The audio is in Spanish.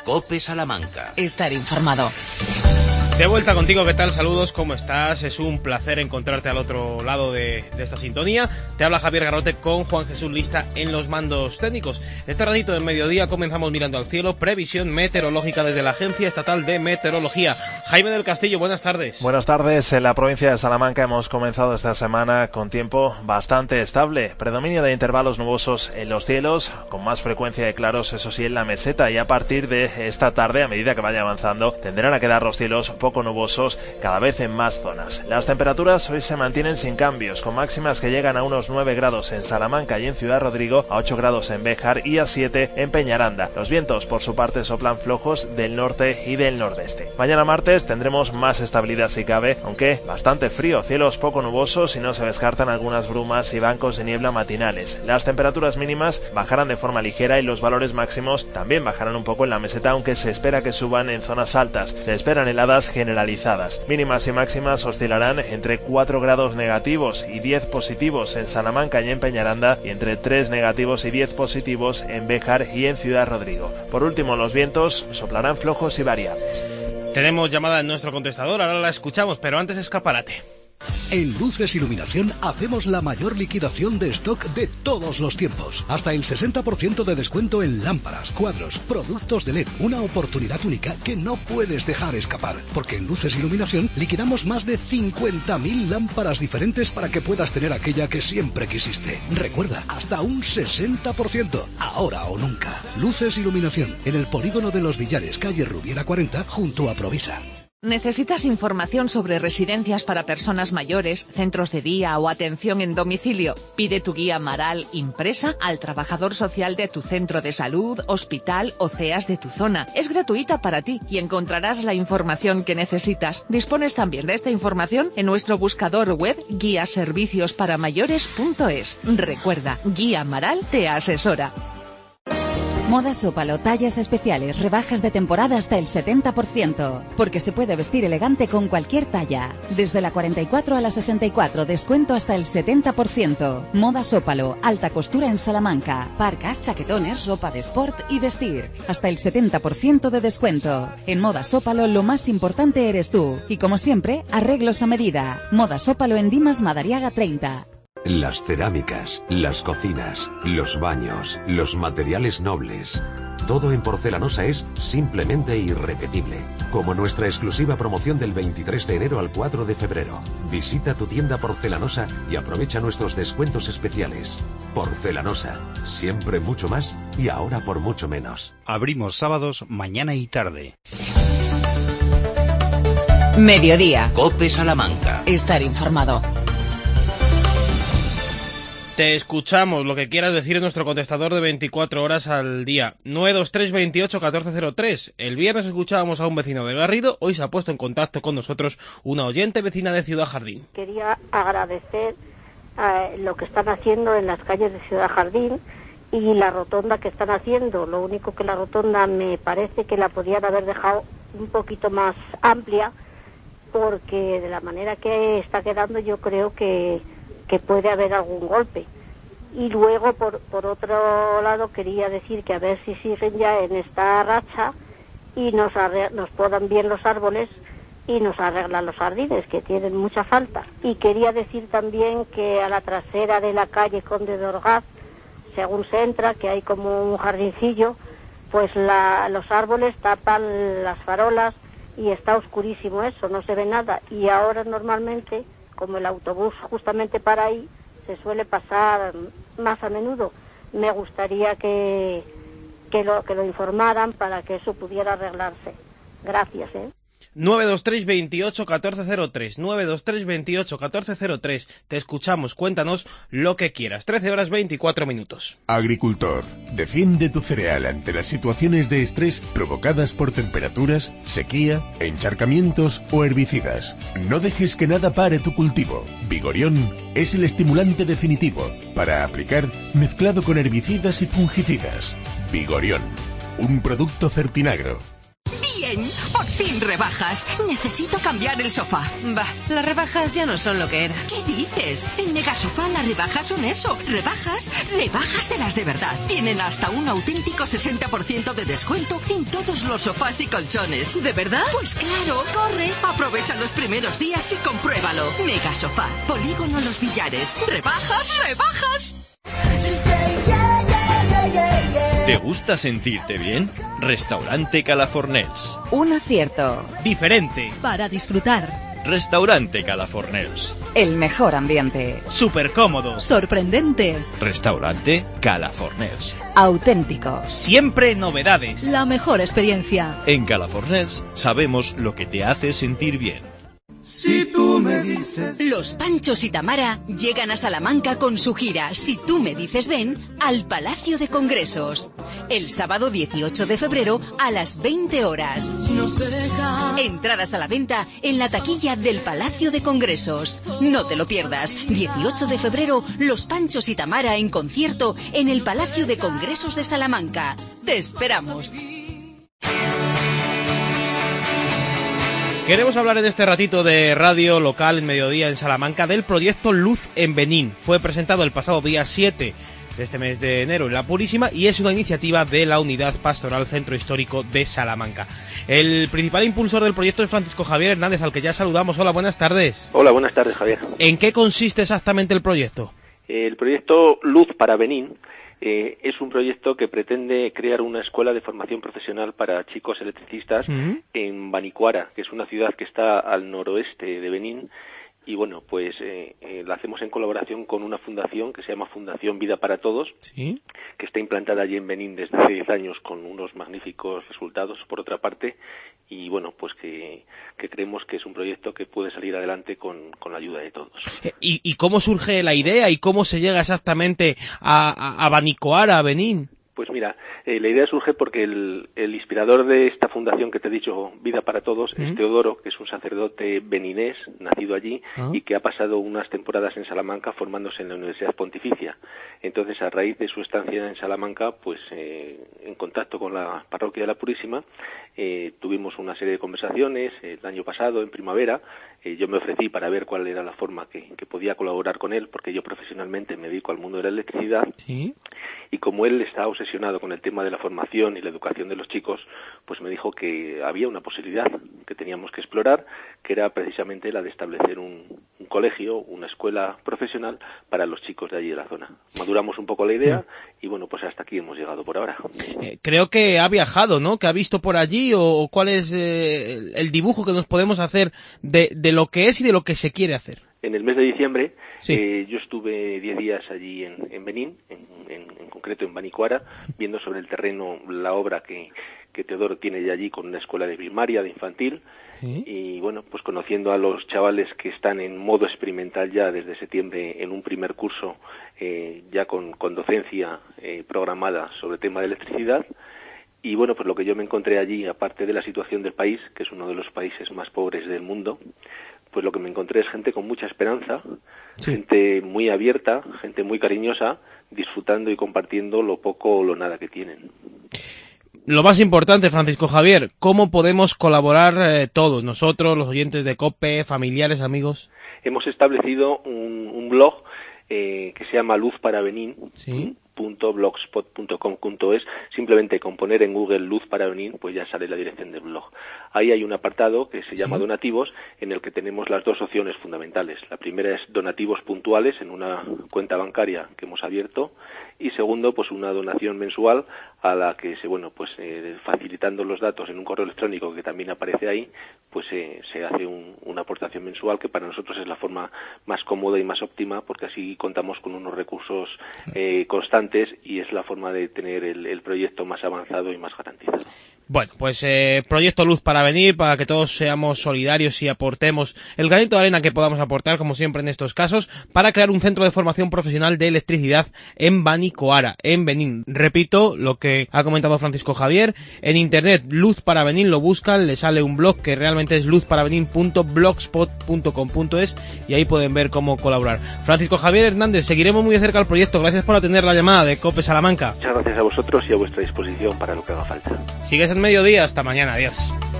COPE Salamanca. Estar informado. De vuelta contigo, ¿qué tal? Saludos, ¿cómo estás? Es un placer encontrarte al otro lado de esta sintonía. Te habla Javier Garrote con Juan Jesús Lista en los mandos técnicos. Este ratito del mediodía comenzamos mirando al cielo, previsión meteorológica desde la Agencia Estatal de Meteorología. Jaime del Castillo, buenas tardes. Buenas tardes. En la provincia de Salamanca hemos comenzado esta semana con tiempo bastante estable. Predominio de intervalos nubosos en los cielos, con más frecuencia de claros, eso sí, en la meseta. Y a partir de esta tarde, a medida que vaya avanzando, tendrán a quedar los cielos poco nubosos cada vez en más zonas. Las temperaturas hoy se mantienen sin cambios, con máximas que llegan a unos 9 grados en Salamanca y en Ciudad Rodrigo, a 8 grados en Béjar y a 7 en Peñaranda. Los vientos, por su parte, soplan flojos del norte y del nordeste. Mañana martes tendremos más estabilidad si cabe, aunque bastante frío, cielos poco nubosos y no se descartan algunas brumas y bancos de niebla matinales. Las temperaturas mínimas bajarán de forma ligera y los valores máximos también bajarán un poco en la meseta, aunque se espera que suban en zonas altas. Se esperan heladas generalizadas. Mínimas y máximas oscilarán entre 4 grados negativos y 10 positivos en Salamanca y en Peñaranda, y entre 3 negativos y 10 positivos en Béjar y en Ciudad Rodrigo. Por último, los vientos soplarán flojos y variables. Tenemos llamada en nuestro contestador, ahora la escuchamos, pero antes escaparate. En Luces Iluminación hacemos la mayor liquidación de stock de todos los tiempos. Hasta el 60% de descuento en lámparas, cuadros, productos de LED. Una oportunidad única que no puedes dejar escapar. Porque en Luces Iluminación liquidamos más de 50.000 lámparas diferentes para que puedas tener aquella que siempre quisiste. Recuerda, hasta un 60%. Ahora o nunca. Luces Iluminación, en el polígono de Los Villares, calle Rubiera 40, junto a Provisa. ¿Necesitas información sobre residencias para personas mayores, centros de día o atención en domicilio? Pide tu guía Maral impresa al trabajador social de tu centro de salud, hospital o CEAS de tu zona. Es gratuita para ti y encontrarás la información que necesitas. Dispones también de esta información en nuestro buscador web guiaserviciosparamayores.es. Recuerda, Guía Maral te asesora. Modas Ópalo, tallas especiales, rebajas de temporada hasta el 70%. Porque se puede vestir elegante con cualquier talla. Desde la 44 a la 64, descuento hasta el 70%. Modas Ópalo, alta costura en Salamanca. Parcas, chaquetones, ropa de sport y vestir. Hasta el 70% de descuento. En Modas Ópalo lo más importante eres tú. Y como siempre, arreglos a medida. Modas Ópalo en Dimas Madariaga 30. Las cerámicas, las cocinas, los baños, los materiales nobles. Todo en Porcelanosa es simplemente irrepetible. Como nuestra exclusiva promoción del 23 de enero al 4 de febrero. Visita tu tienda Porcelanosa y aprovecha nuestros descuentos especiales. Porcelanosa, siempre mucho más y ahora por mucho menos. Abrimos sábados, mañana y tarde. Mediodía. COPE Salamanca. Estar informado. Te escuchamos, lo que quieras decir en nuestro contestador de 24 horas al día. 923 28 1403. El viernes escuchábamos a un vecino de Garrido, hoy se ha puesto en contacto con nosotros una oyente vecina de Ciudad Jardín. Quería agradecer lo que están haciendo en las calles de Ciudad Jardín y la rotonda que están haciendo. Lo único que la rotonda me parece que la podían haber dejado un poquito más amplia, porque de la manera que está quedando yo creo que puede haber algún golpe. Y luego, por otro lado, quería decir que a ver si siguen ya en esta racha y nos podan bien los árboles y nos arreglan los jardines, que tienen mucha falta. Y quería decir también que a la trasera de la calle Conde de Orgaz, según se entra, que hay como un jardincillo, pues los árboles tapan las farolas y está oscurísimo eso, no se ve nada. Y ahora normalmente, como el autobús justamente para ahí, se suele pasar más a menudo. Me gustaría que lo informaran para que eso pudiera arreglarse. Gracias, 923 28 1403. 923 28 1403. Te escuchamos, cuéntanos lo que quieras. 13 horas 24 minutos. Agricultor, defiende tu cereal ante las situaciones de estrés provocadas por temperaturas, sequía, encharcamientos o herbicidas. No dejes que nada pare tu cultivo. Vigorión es el estimulante definitivo para aplicar mezclado con herbicidas y fungicidas. Vigorión, un producto Fertinagro. Bien, por fin rebajas. Necesito cambiar el sofá. Bah, las rebajas ya no son lo que era. ¿Qué dices? En Megasofá las rebajas son eso. Rebajas de las de verdad. Tienen hasta un auténtico 60% de descuento en todos los sofás y colchones. ¿De verdad? Pues claro, corre. Aprovecha los primeros días y compruébalo. Mega Sofá, Polígono Los Villares. ¡Rebajas, rebajas! ¿Te gusta sentirte bien? Restaurante Calafornels. Un acierto. Diferente. Para disfrutar. Restaurante Calafornels. El mejor ambiente. Súper cómodo. Sorprendente. Restaurante Calafornels. Auténtico. Siempre novedades. La mejor experiencia. En Calafornels sabemos lo que te hace sentir bien. Si tú me dices... Los Panchos y Tamara llegan a Salamanca con su gira Si tú me dices ven al Palacio de Congresos. El sábado 18 de febrero a las 20 horas. Si nos deja... Entradas a la venta en la taquilla del Palacio de Congresos. No te lo pierdas. 18 de febrero, Los Panchos y Tamara en concierto en el Palacio de Congresos de Salamanca. ¡Te esperamos! Queremos hablar en este ratito de radio local en mediodía en Salamanca del proyecto Luz en Benín. Fue presentado el pasado día 7 de este mes de enero en La Purísima y es una iniciativa de la Unidad Pastoral Centro Histórico de Salamanca. El principal impulsor del proyecto es Francisco Javier Hernández, al que ya saludamos. Hola, buenas tardes. Hola, buenas tardes, Javier. ¿En qué consiste exactamente el proyecto? El proyecto Luz para Benín es un proyecto que pretende crear una escuela de formación profesional para chicos electricistas en Banicoara, que es una ciudad que está al noroeste de Benín. Y bueno, pues la hacemos en colaboración con una fundación que se llama Fundación Vida para Todos, ¿sí?, que está implantada allí en Benín desde hace 10 años con unos magníficos resultados, por otra parte, y bueno, pues que creemos que es un proyecto que puede salir adelante con la ayuda de todos. ¿Y cómo surge la idea y cómo se llega exactamente a Banicoara, a Benín? Pues mira, la idea surge porque el inspirador de esta fundación que te he dicho, Vida para Todos, es Teodoro, que es un sacerdote beninés, nacido allí, y que ha pasado unas temporadas en Salamanca formándose en la Universidad Pontificia. Entonces, a raíz de su estancia en Salamanca, pues en contacto con la parroquia de la Purísima, tuvimos una serie de conversaciones el año pasado, en primavera. Yo me ofrecí para ver cuál era la forma que podía colaborar con él, porque yo profesionalmente me dedico al mundo de la electricidad. ¿Sí? Y como él está obsesionado con el tema de la formación y la educación de los chicos, pues me dijo que había una posibilidad que teníamos que explorar, que era precisamente la de establecer un colegio, una escuela profesional para los chicos de allí de la zona. Maduramos un poco la idea y bueno, pues hasta aquí hemos llegado por ahora. Creo que ha viajado, ¿no? ¿Que ha visto por allí o cuál es el dibujo que nos podemos hacer de lo que es y de lo que se quiere hacer? En el mes de diciembre yo estuve 10 días allí en Benín, en concreto en Banicoara, viendo sobre el terreno la obra que Teodoro tiene ya allí con una escuela de primaria, de infantil, y bueno, pues conociendo a los chavales que están en modo experimental ya desde septiembre en un primer curso, ya con docencia programada sobre tema de electricidad. Y bueno, pues lo que yo me encontré allí, aparte de la situación del país, que es uno de los países más pobres del mundo, pues lo que me encontré es gente con mucha esperanza, gente muy abierta, gente muy cariñosa, disfrutando y compartiendo lo poco o lo nada que tienen. Lo más importante, Francisco Javier, ¿cómo podemos colaborar todos, nosotros, los oyentes de COPE, familiares, amigos? Hemos establecido un blog que se llama Luz para Benín. ¿Sí? .blogspot.com.es. Simplemente con poner en Google Luz para Benín, pues ya sale la dirección del blog. Ahí hay un apartado que se llama Donativos, en el que tenemos las dos opciones fundamentales. La primera es donativos puntuales en una cuenta bancaria que hemos abierto, y segundo, pues una donación mensual a la que facilitando los datos en un correo electrónico que también aparece ahí, pues se hace una aportación mensual, que para nosotros es la forma más cómoda y más óptima, porque así contamos con unos recursos constantes y es la forma de tener el proyecto más avanzado y más garantizado. Bueno, pues proyecto Luz para Venir, para que todos seamos solidarios y aportemos el granito de arena que podamos aportar, como siempre en estos casos, para crear un centro de formación profesional de electricidad en Banicoara, en Benín. Repito lo que ha comentado Francisco Javier, en internet Luz para Benín lo buscan, le sale un blog que realmente es luzparabenin.blogspot.com.es y ahí pueden ver cómo colaborar. Francisco Javier Hernández, seguiremos muy de cerca el proyecto, gracias por atender la llamada de COPE Salamanca. Muchas gracias a vosotros y a vuestra disposición para lo que haga falta. Sigues en mediodía, hasta mañana, adiós.